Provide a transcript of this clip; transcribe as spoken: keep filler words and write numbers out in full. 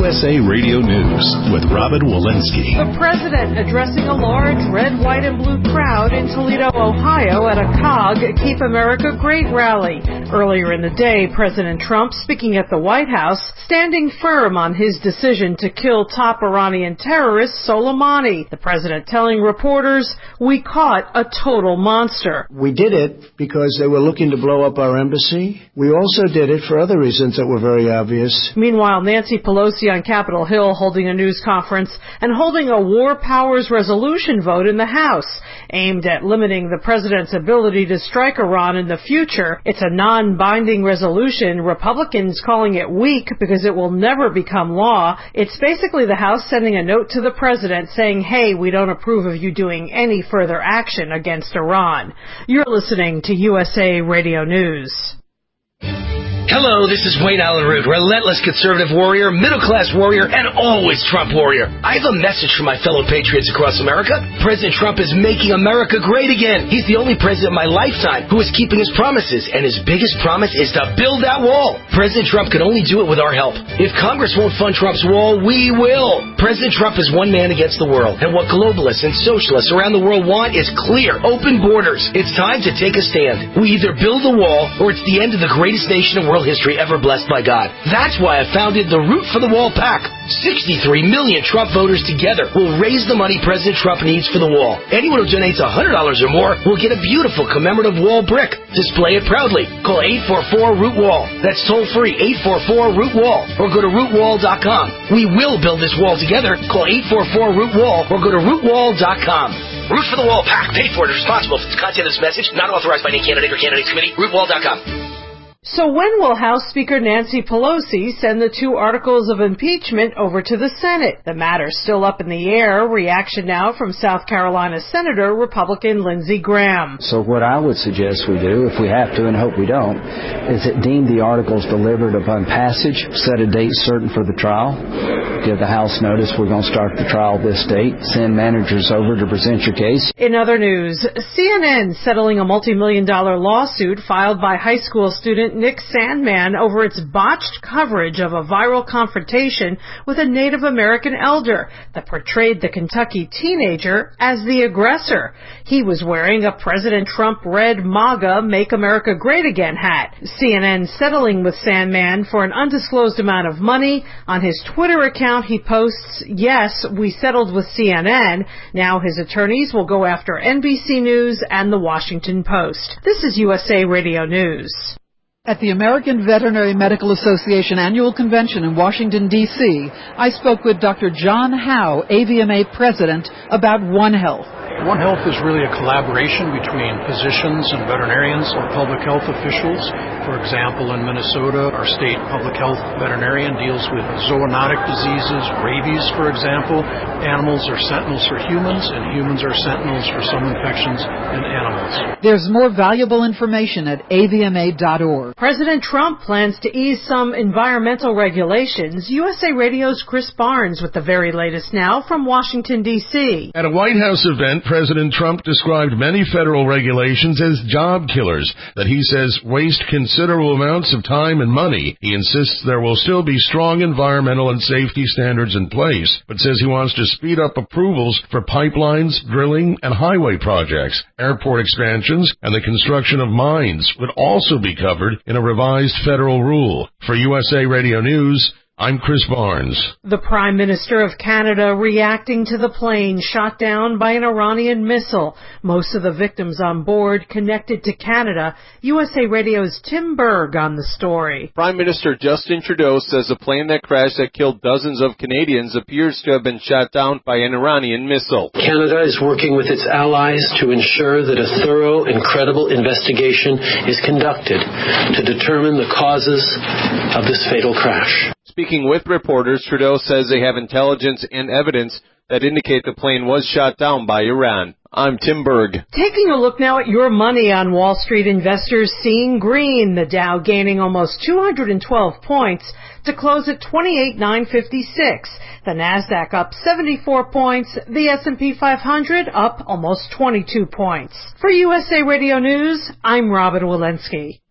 S A Radio News with Robin Walensky. The president addressing a large red, white, and blue crowd in Toledo, Ohio at a C O G Keep America Great rally. Earlier in the day, President Trump speaking at the White House, standing firm on his decision to kill top Iranian terrorist Soleimani. The president telling reporters, "We caught a total monster." We did it because they were looking to blow up our embassy. We also did it for other reasons that were very obvious. Meanwhile, Nancy Pelosi on Capitol Hill holding a news conference and holding a war powers resolution vote in the House aimed at limiting the president's ability to strike Iran in the future. It's a non-binding resolution, Republicans calling it weak because it will never become law. It's basically the House sending a note to the president saying, hey, we don't approve of you doing any further action against Iran. You're listening to U S A Radio News. Hello, this is Wayne Allen Root, relentless conservative warrior, middle-class warrior, and always Trump warrior. I have a message for my fellow patriots across America. President Trump is making America great again. He's the only president in my lifetime who is keeping his promises, and his biggest promise is to build that wall. President Trump can only do it with our help. If Congress won't fund Trump's wall, we will. President Trump is one man against the world, and what globalists and socialists around the world want is clear, open borders. It's time to take a stand. We either build the wall, or it's the end of the greatest nation in world history ever blessed by God. That's why I founded the Root for the Wall PAC. sixty-three million Trump voters together will raise the money President Trump needs for the wall. Anyone who donates one hundred dollars or more will get a beautiful commemorative wall brick. Display it proudly. Call eight four four root wall. That's toll free, eight four four root wall. Or go to root wall dot com. We will build this wall together. Call eight four four root wall or go to root wall dot com. Root for the Wall PAC. Paid for and responsible for the content of this message. Not authorized by any candidate or candidates committee. root wall dot com. So when will House Speaker Nancy Pelosi send the two articles of impeachment over to the Senate? The matter's still up in the air. Reaction now from South Carolina Senator Republican Lindsey Graham. So what I would suggest we do, if we have to and hope we don't, is that deem the articles delivered upon passage, set a date certain for the trial, give the House notice we're going to start the trial this date, send managers over to present your case. In other news, C N N settling a multi-million dollar lawsuit filed by high school student Nick Sandmann over its botched coverage of a viral confrontation with a Native American elder that portrayed the Kentucky teenager as the aggressor. He was wearing a President Trump red MAGA Make America Great Again hat. C N N settling with Sandmann for an undisclosed amount of money. On his Twitter account, he posts, yes, we settled with C N N. Now his attorneys will go after N B C News and The Washington Post. This is U S A Radio News. At the American Veterinary Medical Association Annual Convention in Washington, D C, I spoke with Doctor John Howe, A V M A President, about One Health. One Health is really a collaboration between physicians and veterinarians or public health officials. For example, in Minnesota, our state public health veterinarian deals with zoonotic diseases, rabies, for example. Animals are sentinels for humans, and humans are sentinels for some infections in animals. There's more valuable information at A V M A dot org. President Trump plans to ease some environmental regulations. U S A Radio's Chris Barnes with the very latest now from Washington, D C. At a White House event, President Trump described many federal regulations as job killers that he says waste considerable amounts of time and money. He insists there will still be strong environmental and safety standards in place, but says he wants to speed up approvals for pipelines, drilling, and highway projects. Airport expansions and the construction of mines would also be covered in a revised federal rule. For U S A Radio News, I'm Chris Barnes. The Prime Minister of Canada reacting to the plane shot down by an Iranian missile. Most of the victims on board connected to Canada. U S A Radio's Tim Berg on the story. Prime Minister Justin Trudeau says the plane that crashed that killed dozens of Canadians appears to have been shot down by an Iranian missile. Canada is working with its allies to ensure that a thorough and credible investigation is conducted to determine the causes of this fatal crash. Speaking with reporters, Trudeau says they have intelligence and evidence that indicate the plane was shot down by Iran. I'm Tim Berg. Taking a look now at your money on Wall Street, investors seeing green. The Dow gaining almost two hundred twelve points to close at twenty-eight thousand nine hundred fifty-six. The Nasdaq up seventy-four points. The S and P five hundred up almost twenty-two points. For U S A Radio News, I'm Robin Walensky.